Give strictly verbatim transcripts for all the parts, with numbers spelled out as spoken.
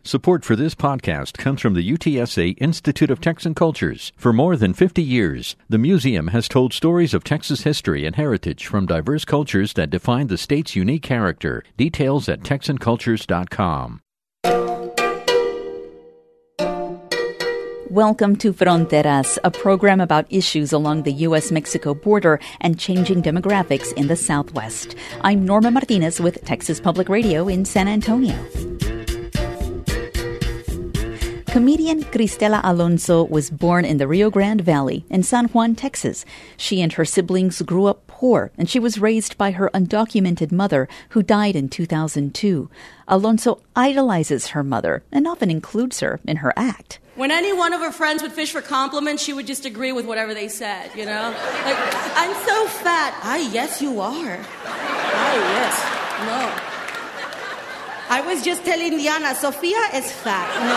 Support for this podcast comes from the U T S A Institute of Texan Cultures. For more than fifty years, the museum has told stories of Texas history and heritage from diverse cultures that define the state's unique character. Details at texan cultures dot com. Welcome to Fronteras, a program about issues along the U S Mexico border and changing demographics in the Southwest. I'm Norma Martinez with Texas Public Radio in San Antonio. Comedian Cristela Alonso was born in the Rio Grande Valley in San Juan, Texas. She and her siblings grew up poor, and she was raised by her undocumented mother, who died in two thousand two. Alonso idolizes her mother and often includes her in her act. When any one of her friends would fish for compliments, she would just agree with whatever they said, you know? Like, I'm so fat. Ah, yes, you are. Ah, yes. No. I was just telling Diana, Sofia is fat. No,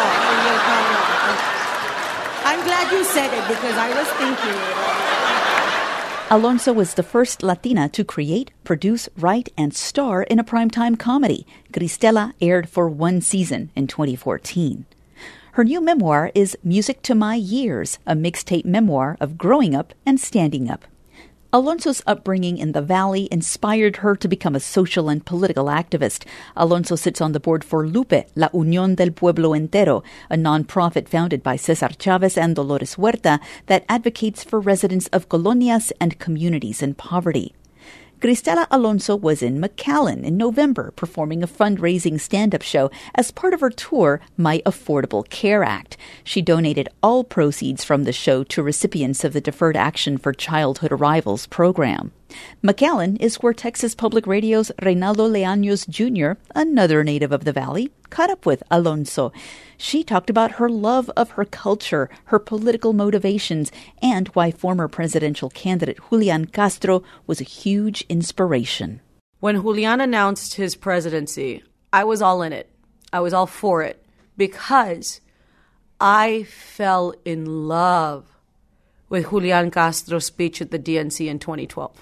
no, no. I'm glad you said it because I was thinking it. Alonso was the first Latina to create, produce, write, and star in a primetime comedy. Cristela aired for one season in twenty fourteen. Her new memoir is Music to My Years, a mixtape memoir of growing up and standing up. Alonso's upbringing in the Valley inspired her to become a social and political activist. Alonso sits on the board for Lupe, La Unión del Pueblo Entero, a nonprofit founded by Cesar Chavez and Dolores Huerta that advocates for residents of colonias and communities in poverty. Cristela Alonso was in McAllen in November performing a fundraising stand-up show as part of her tour, My Affordable Care Act. She donated all proceeds from the show to recipients of the Deferred Action for Childhood Arrivals program. McAllen is where Texas Public Radio's Reynaldo Leaños Junior, another native of the Valley, caught up with Alonso. She talked about her love of her culture, her political motivations, and why former presidential candidate Julian Castro was a huge inspiration. When Julian announced his presidency, I was all in it. I was all for it because I fell in love with Julian Castro's speech at the D N C in twenty twelve.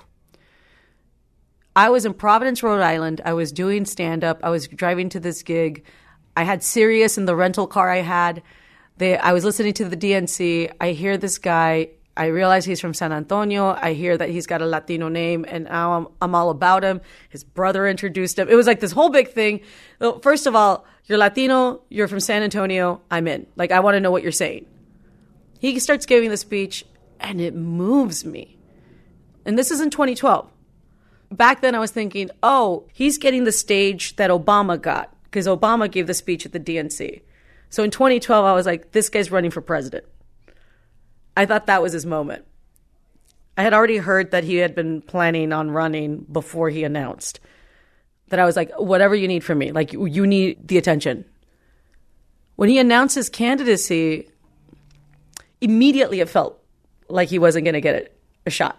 I was in Providence, Rhode Island. I was doing stand-up. I was driving to this gig. I had Sirius in the rental car I had. They, I was listening to the D N C. I hear this guy. I realize he's from San Antonio. I hear that he's got a Latino name, and now I'm, I'm all about him. His brother introduced him. It was like this whole big thing. Well, first of all, you're Latino. You're from San Antonio. I'm in. Like, I want to know what you're saying. He starts giving the speech, and it moves me. And this is in twenty twelve. Back then, I was thinking, oh, he's getting the stage that Obama got, because Obama gave the speech at the D N C. So in twenty twelve, I was like, this guy's running for president. I thought that was his moment. I had already heard that he had been planning on running before he announced. That I was like, whatever you need from me, like, you need the attention. When he announced his candidacy, immediately it felt like he wasn't going to get it, a shot.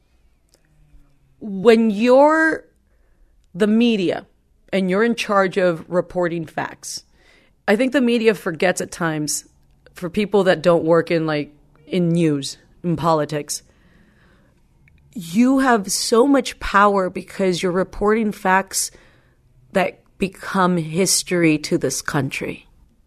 When you're the media and you're in charge of reporting facts, I think the media forgets at times, for people that don't work in like in news, in politics, you have so much power because you're reporting facts that become history to this country.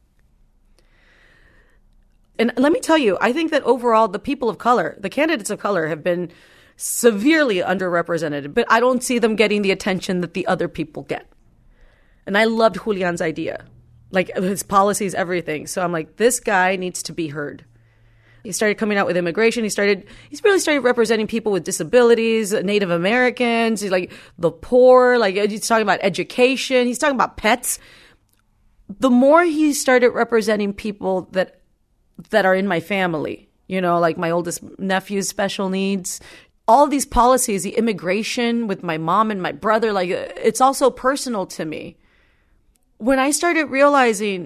And let me tell you, I think that overall the people of color, the candidates of color have been severely underrepresented, but I don't see them getting the attention that the other people get. And I loved Julian's idea, like his policies, everything. So I'm like, this guy needs to be heard. He started coming out with immigration. He started, he's really started representing people with disabilities, Native Americans, like the poor, like he's talking about education. He's talking about pets. The more he started representing people that, that are in my family, you know, like my oldest nephew's special needs, all these policies, the immigration with my mom and my brother, like it's also personal to me. When I started realizing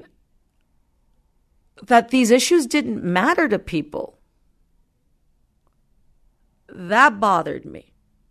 that these issues didn't matter to people, that bothered me.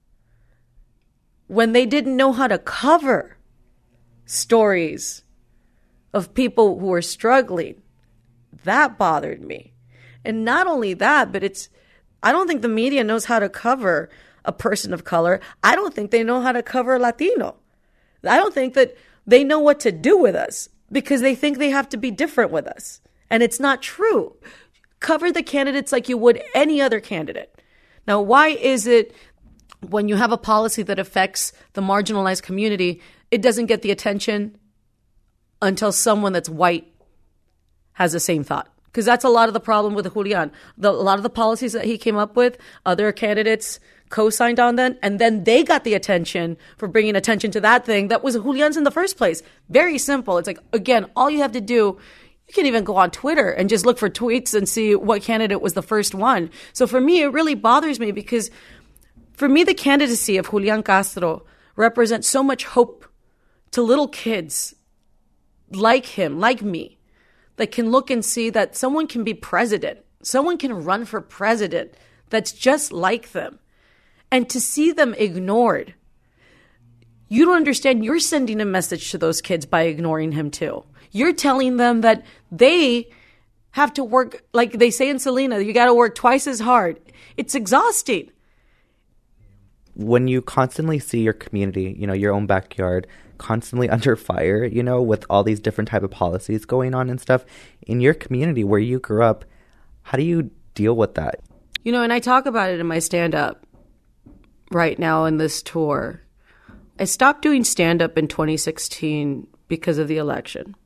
When they didn't know how to cover stories of people who were struggling, that bothered me. And not only that, but it's, I don't think the media knows how to cover a person of color. I don't think they know how to cover Latino. I don't think that they know what to do with us. because they think they have to be different with us. And it's not true. Cover the candidates like you would any other candidate. Now, why is it when you have a policy that affects the marginalized community, it doesn't get the attention until someone that's white has the same thought? Because that's a lot of the problem with Julian. The, a lot of the policies that he came up with, other candidates co-signed on them, and then they got the attention for bringing attention to that thing that was Julian's in the first place. Very simple. It's like, again, all you have to do, you can even go on Twitter and just look for tweets and see what candidate was the first one. So for me, it really bothers me because for me, the candidacy of Julian Castro represents so much hope to little kids like him, like me, that can look and see that someone can be president. Someone can run for president that's just like them. And to see them ignored, you don't understand. You're sending a message to those kids by ignoring him too. You're telling them that they have to work, like they say in Selena, you got to work twice as hard. It's exhausting. When you constantly see your community, you know, your own backyard, constantly under fire, you know, with all these different type of policies going on and stuff, in your community where you grew up, how do you deal with that? You know, and I talk about it in my stand-up right now in this tour. I stopped doing stand-up in twenty sixteen because of the election.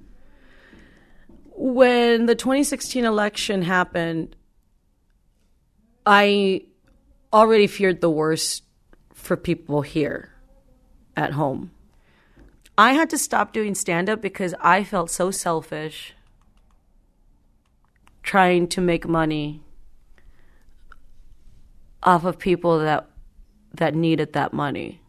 When the twenty sixteen election happened, I already feared the worst for people here at home. I had to stop doing stand-up because I felt so selfish trying to make money off of people that that needed that money.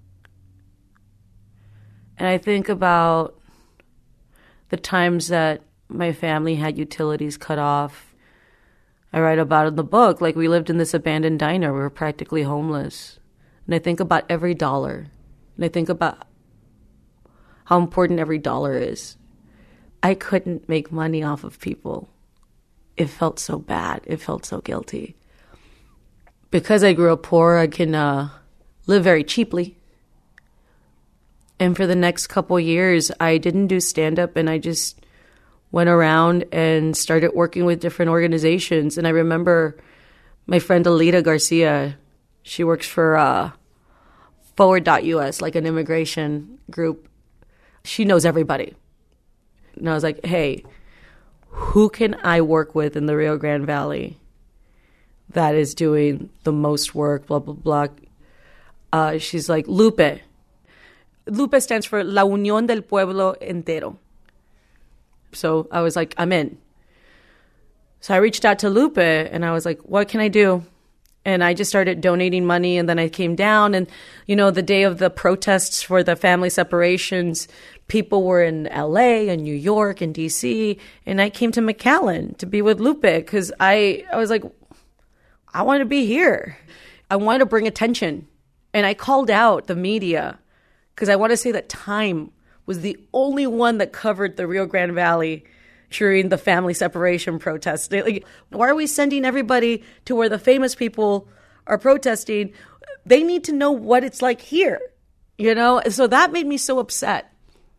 And I think about the times that my family had utilities cut off. I write about it in the book. Like, we lived in this abandoned diner. We were practically homeless. And I think about every dollar. And I think about how important every dollar is. I couldn't make money off of people. It felt so bad. It felt so guilty. Because I grew up poor, I can uh, live very cheaply. And for the next couple years, I didn't do stand-up, and I just went around and started working with different organizations. And I remember my friend Alita Garcia, she works for uh, forward dot U S, like an immigration group. She knows everybody. And I was like, hey, who can I work with in the Rio Grande Valley that is doing the most work, blah, blah, blah. Uh, she's like, Lupe. Lupe stands for La Unión del Pueblo Entero. So I was like, I'm in. So I reached out to Lupe and I was like, what can I do? And I just started donating money, and then I came down, and, you know, the day of the protests for the family separations, people were in L A and New York and D C, and I came to McAllen to be with Lupe because I, I was like, I want to be here. I wanted to bring attention. And I called out the media because I want to say that Time was the only one that covered the Rio Grande Valley during the family separation protests. Like, why are we sending everybody to where the famous people are protesting? They need to know what it's like here, you know? So that made me so upset.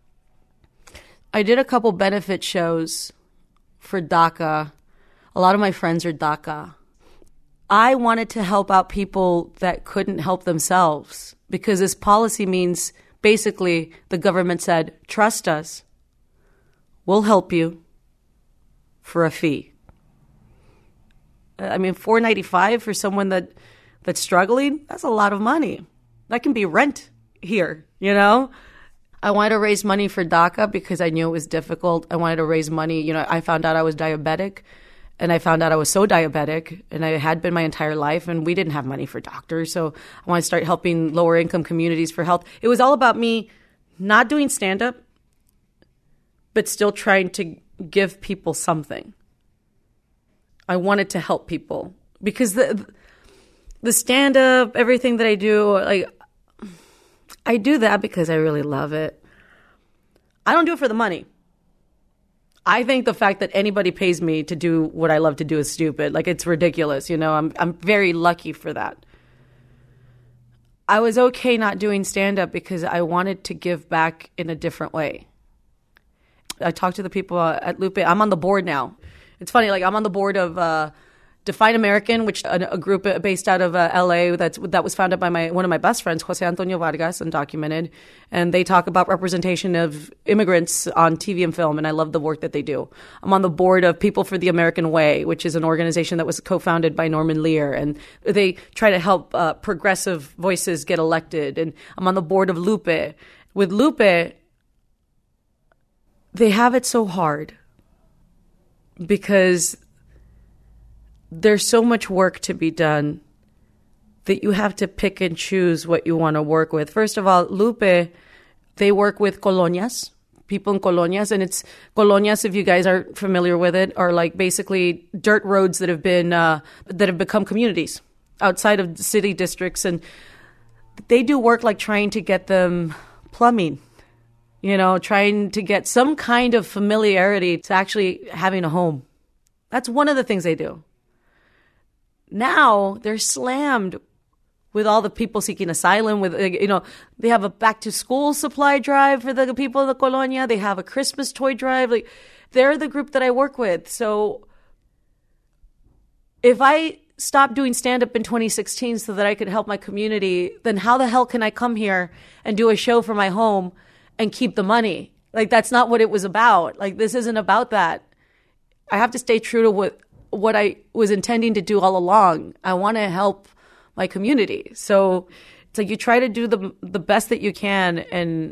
I did a couple benefit shows for DACA. A lot of my friends are DACA. I wanted to help out people that couldn't help themselves because this policy means basically the government said, trust us, we'll help you for a fee. I mean, four dollars and ninety-five cents for someone that that's struggling, that's a lot of money. That can be rent here, you know? I wanted to raise money for DACA because I knew it was difficult. I wanted to raise money. You know, I found out I was diabetic, and I found out I was so diabetic, and I had been my entire life, and we didn't have money for doctors. So I wanted to start helping lower income communities for health. It was all about me not doing stand-up, but still trying to give people something. I wanted to help people because the the stand-up, everything that I do, like, I do that because I really love it. I don't do it for the money. I think the fact that anybody pays me to do what I love to do is stupid. Like, it's ridiculous, you know. I'm I'm very lucky for that. I was okay not doing stand-up because I wanted to give back in a different way. I talked to the people at Lupe. I'm on the board now. It's funny, like I'm on the board of uh, Define American, which a, a group based out of uh, L A that's, that was founded by my one of my best friends, Jose Antonio Vargas, Undocumented. And they talk about representation of immigrants on T V and film, and I love the work that they do. I'm on the board of People for the American Way, which is an organization that was co-founded by Norman Lear, and they try to help uh, progressive voices get elected. And I'm on the board of Lupe. With Lupe, they have it so hard because there's so much work to be done that you have to pick and choose what you want to work with. First of all, Lupe, they work with colonias, people in colonias, and it's colonias, if you guys are familiar with it, are like basically dirt roads that have been uh, that have become communities outside of city districts, and they do work like trying to get them plumbing, you know, trying to get some kind of familiarity to actually having a home. That's one of the things they do. Now they're slammed with all the people seeking asylum. With, you know, they have a back to school supply drive for the people of the colonia. They have a Christmas toy drive. Like, they're the group that I work with. So if I stopped doing stand up in twenty sixteen so that I could help my community, then how the hell can I come here and do a show for my home and keep the money? Like, that's not what it was about. Like, this isn't about that. I have to stay true to what what I was intending to do all along. I want to help my community. So it's like you try to do the the best that you can, and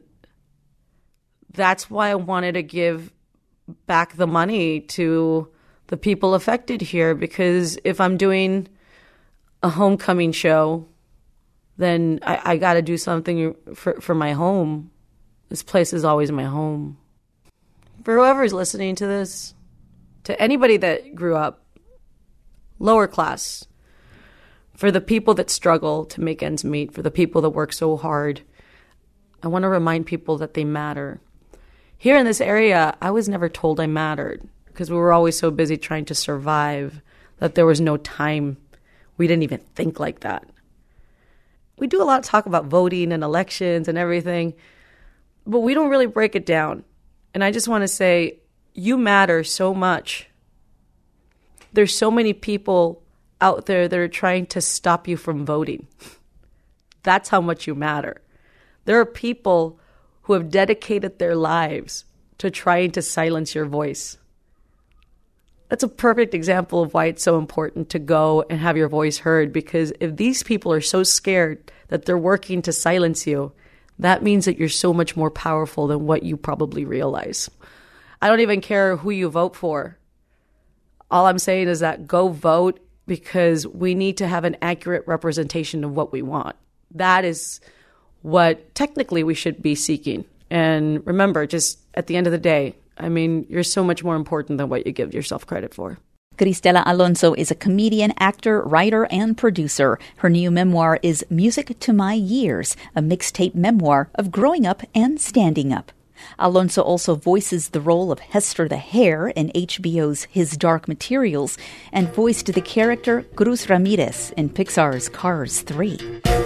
that's why I wanted to give back the money to the people affected here, because if I'm doing a homecoming show, then I, I got to do something for, for my home. This place is always my home. For whoever's listening to this, to anybody that grew up lower class, for the people that struggle to make ends meet, for the people that work so hard, I want to remind people that they matter. Here in this area, I was never told I mattered because we were always so busy trying to survive that there was no time. We didn't even think like that. We do a lot of talk about voting and elections and everything, but we don't really break it down. And I just want to say, you matter so much. There's so many people out there that are trying to stop you from voting. That's how much you matter. There are people who have dedicated their lives to trying to silence your voice. That's a perfect example of why it's so important to go and have your voice heard, because if these people are so scared that they're working to silence you, that means that you're so much more powerful than what you probably realize. I don't even care who you vote for. All I'm saying is that go vote, because we need to have an accurate representation of what we want. That is what technically we should be seeking. And remember, just at the end of the day, I mean, you're so much more important than what you give yourself credit for. Cristela Alonso is a comedian, actor, writer, and producer. Her new memoir is Music to My Years, a mixtape memoir of growing up and standing up. Alonso also voices the role of Hester the Hare in H B O's His Dark Materials and voiced the character Cruz Ramirez in Pixar's Cars three.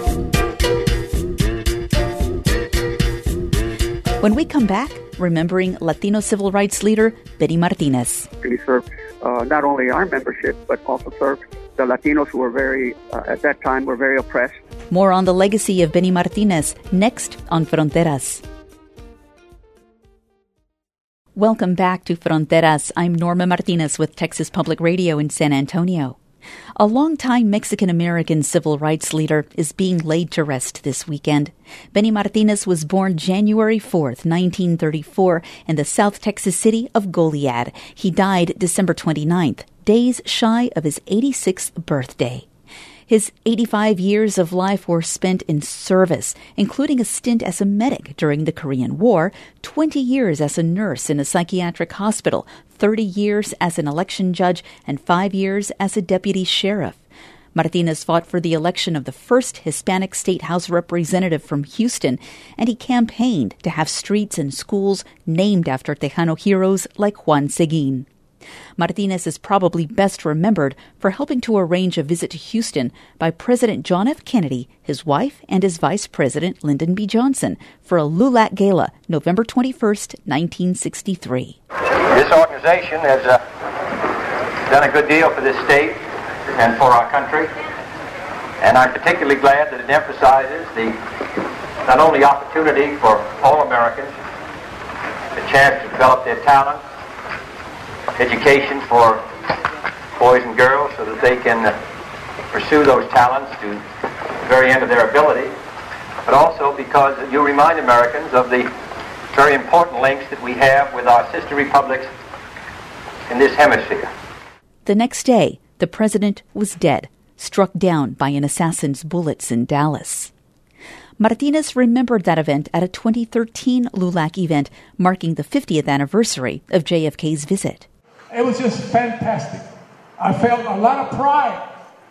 When we come back, remembering Latino civil rights leader Benny Martinez. He served uh, not only our membership, but also served the Latinos who were very, uh, at that time, were very oppressed. More on the legacy of Benny Martinez next on Fronteras. Welcome back to Fronteras. I'm Norma Martinez with Texas Public Radio in San Antonio. A longtime Mexican-American civil rights leader is being laid to rest this weekend. Benny Martinez was born January fourth, nineteen thirty-four, in the South Texas city of Goliad. He died December twenty-ninth, days shy of his eighty-sixth birthday. His eighty-five years of life were spent in service, including a stint as a medic during the Korean War, twenty years as a nurse in a psychiatric hospital, thirty years as an election judge, and five years as a deputy sheriff. Martinez fought for the election of the first Hispanic state House representative from Houston, and he campaigned to have streets and schools named after Tejano heroes like Juan Seguin. Martinez is probably best remembered for helping to arrange a visit to Houston by President John F. Kennedy, his wife, and his Vice President Lyndon B. Johnson for a LULAC Gala, November twenty-first, nineteen sixty-three. This organization has uh, done a good deal for this state and for our country, and I'm particularly glad that it emphasizes the not only opportunity for all Americans, the chance to develop their talents, education for boys and girls so that they can uh, pursue those talents to the very end of their ability, but also because you remind Americans of the very important links that we have with our sister republics in this hemisphere. The next day, the president was dead, struck down by an assassin's bullets in Dallas. Martinez remembered that event at a twenty thirteen LULAC event marking the fiftieth anniversary of J F K's visit. It was just fantastic. I felt a lot of pride,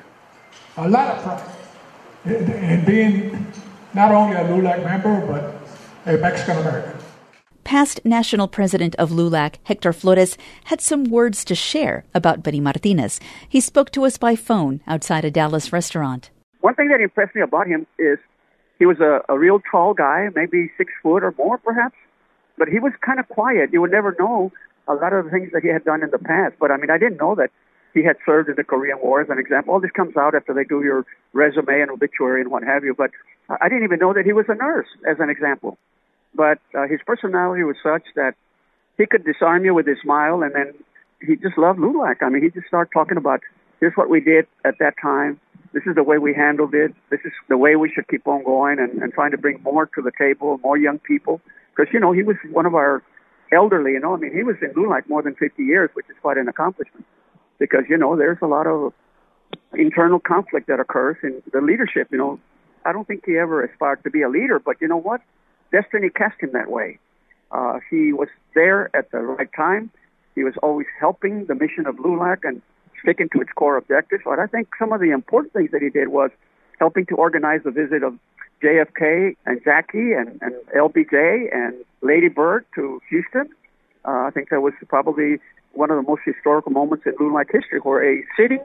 a lot of pride in, in being not only a LULAC member, but a Mexican-American. Past national president of LULAC, Hector Flores, had some words to share about Benny Martinez. He spoke to us by phone outside a Dallas restaurant. One thing that impressed me about him is he was a, a real tall guy, maybe six foot or more perhaps, but he was kind of quiet. You would never know a lot of the things that he had done in the past. But I mean, I didn't know that he had served in the Korean War, as an example. All this comes out after they do your resume and obituary and what have you. But I didn't even know that he was a nurse, as an example. But uh, his personality was such that he could disarm you with his smile, and then he just loved LULAC. I mean, he just started talking about, here's what we did at that time. This is the way we handled it. This is the way we should keep on going and, and trying to bring more to the table, more young people. Because, you know, he was one of our elderly, you know. I mean, he was in LULAC more than fifty years, which is quite an accomplishment. Because, you know, there's a lot of internal conflict that occurs in the leadership, you know. I don't think he ever aspired to be a leader, but you know what? Destiny cast him that way. Uh, he was there at the right time. He was always helping the mission of LULAC and sticking to its core objectives. But I think some of the important things that he did was helping to organize the visit of J F K and Jackie and, and L B J and Lady Bird to Houston. Uh, I think that was probably one of the most historical moments in LULAC history, where a sitting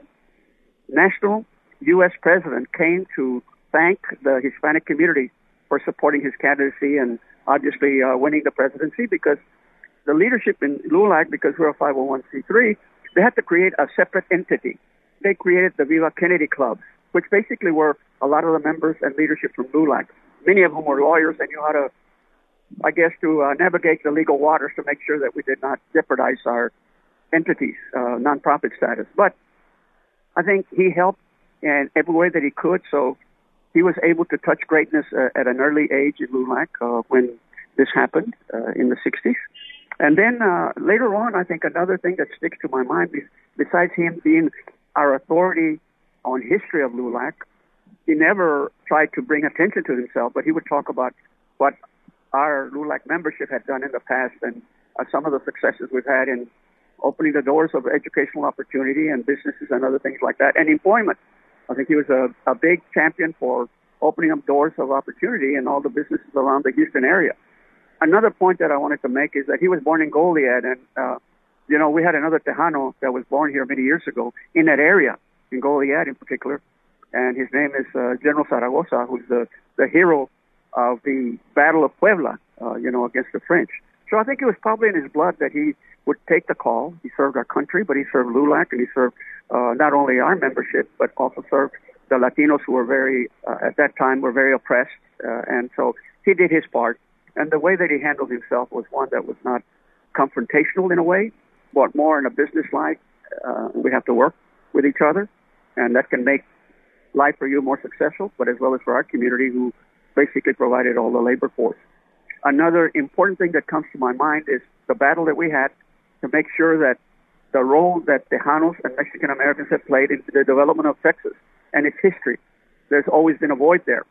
national U S president came to thank the Hispanic community for supporting his candidacy and obviously uh, winning the presidency, because the leadership in LULAC, because we're a five oh one c three, they had to create a separate entity. They created the Viva Kennedy clubs, which basically were a lot of the members and leadership from LULAC. Many of whom were lawyers and knew how to, I guess, to uh, navigate the legal waters to make sure that we did not jeopardize our entities, uh, nonprofit status. But I think he helped in every way that he could, so he was able to touch greatness uh, at an early age in LULAC uh, when this happened uh, in the sixties. And then uh, later on, I think another thing that sticks to my mind, is, besides him being our authority on history of LULAC, he never tried to bring attention to himself, but he would talk about what our LULAC membership had done in the past and uh, some of the successes we've had in opening the doors of educational opportunity and businesses and other things like that, and employment. I think he was a, a big champion for opening up doors of opportunity in all the businesses around the Houston area. Another point that I wanted to make is that he was born in Goliad, and, uh, you know, we had another Tejano that was born here many years ago in that area, in Goliad in particular, and his name is uh, General Zaragoza, who's the, the hero of the Battle of Puebla, uh, you know, against the French. So I think it was probably in his blood that he would take the call. He served our country, but he served LULAC, and he served uh, not only our membership, but also served the Latinos who were very, uh, at that time, were very oppressed. Uh, and so he did his part. And the way that he handled himself was one that was not confrontational in a way, but more in a business-like. Uh, we have to work with each other, and that can make life for you more successful, but as well as for our community who basically provided all the labor force. Another important thing that comes to my mind is the battle that we had to make sure that the role that Tejanos and Mexican Americans have played in the development of Texas and its history, there's always been a void there.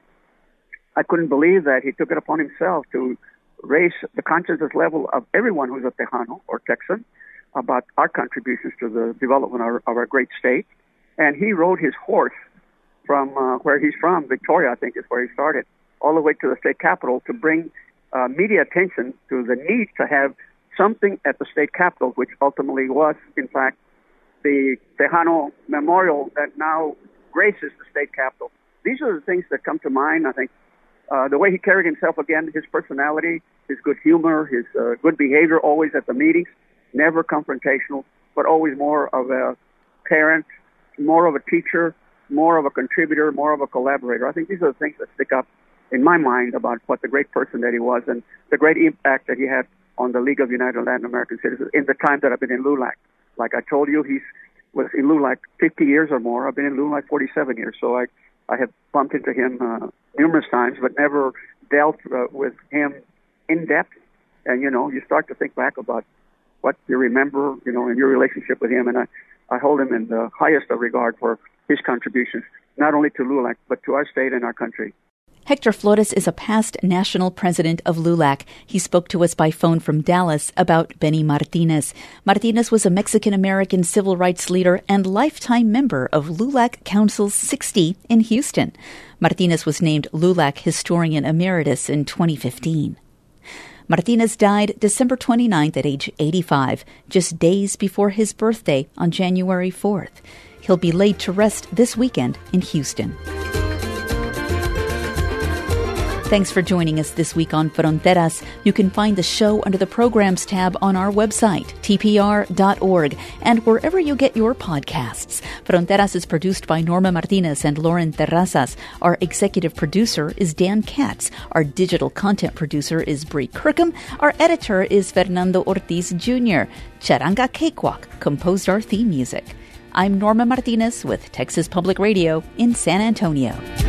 I couldn't believe that he took it upon himself to raise the consciousness level of everyone who's a Tejano or Texan about our contributions to the development of our, of our great state. And he rode his horse from uh, where he's from, Victoria, I think is where he started, all the way to the state capitol to bring uh, media attention to the need to have something at the state capitol, which ultimately was, in fact, the Tejano Memorial that now graces the state capitol. These are the things that come to mind, I think. Uh, the way he carried himself, again, his personality, his good humor, his uh, good behavior always at the meetings, never confrontational, but always more of a parent, more of a teacher, more of a contributor, more of a collaborator. I think these are the things that stick up in my mind about what the great person that he was and the great impact that he had on the League of United Latin American Citizens in the time that I've been in LULAC. Like I told you, he's was in LULAC fifty years or more. I've been in LULAC forty-seven years, so I, I have bumped into him uh, numerous times, but never dealt uh, with him in depth. And, you know, you start to think back about what you remember, you know, in your relationship with him, and I, I hold him in the highest of regard for his contributions, not only to LULAC, but to our state and our country. Hector Flores is a past national president of LULAC. He spoke to us by phone from Dallas about Benny Martinez. Martinez was a Mexican-American civil rights leader and lifetime member of LULAC Council sixty in Houston. Martinez was named LULAC Historian Emeritus in twenty fifteen. Martinez died December twenty-ninth at age eighty-five, just days before his birthday on January fourth. He'll be laid to rest this weekend in Houston. Thanks for joining us this week on Fronteras. You can find the show under the Programs tab on our website, T P R dot org, and wherever you get your podcasts. Fronteras is produced by Norma Martinez and Lauren Terrazas. Our executive producer is Dan Katz. Our digital content producer is Brie Kirkham. Our editor is Fernando Ortiz Junior Charanga Cakewalk composed our theme music. I'm Norma Martinez with Texas Public Radio in San Antonio.